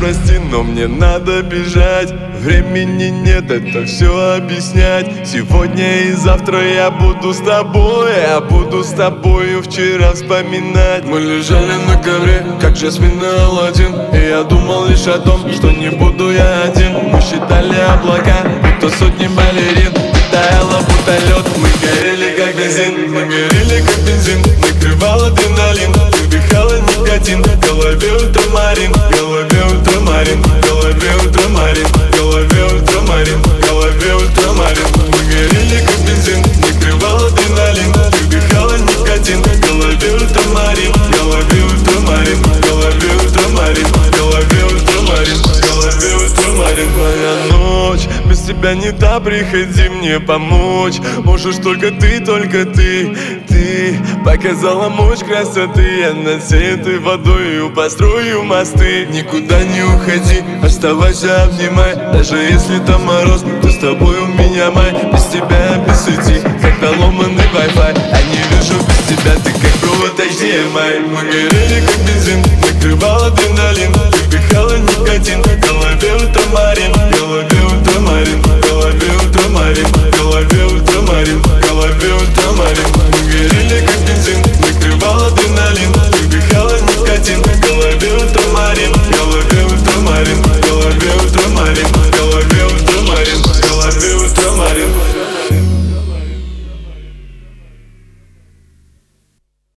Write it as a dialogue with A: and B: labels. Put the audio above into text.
A: прости, но мне надо бежать. Времени нет, это все объяснять. Сегодня и завтра я буду с тобой, я буду с тобою вчера вспоминать. Мы лежали на ковре, как Жасмин и Аладдин, и я думал лишь о том, что не буду я один. Мы считали облака, будто сотни балерин. Таяло будто лед, мы горели как бензин. Мы горели как бензин, накрывал адреналин. Вдыхала никотин, в голове ультрамарин. В голове ультрамарин, в голове ультрамарин. В голове ультрамарин, в голове ультрамарин. Мы горели как бензин, накрывал адреналин. Вдыхала никотин, в голове ультрамарин. В голове ультрамарин, в голове ультрамарин. В голове ультрамарин, в голове ультрамарин. Твоя ночь, без тебя не та, приходи мне помочь. Можешь только ты, только ты. Ты показала мощь красоты. Я над всей этой водою построю мосты. Никуда не уходи, оставайся, обнимай. Даже если там мороз, то с тобой у меня май. Без тебя я без сети, как поломанный Wi-Fi. А не вижу без тебя, ты как провод HDMI. Мы горели как бензин, накрывал адреналин. Вдыхала никотин.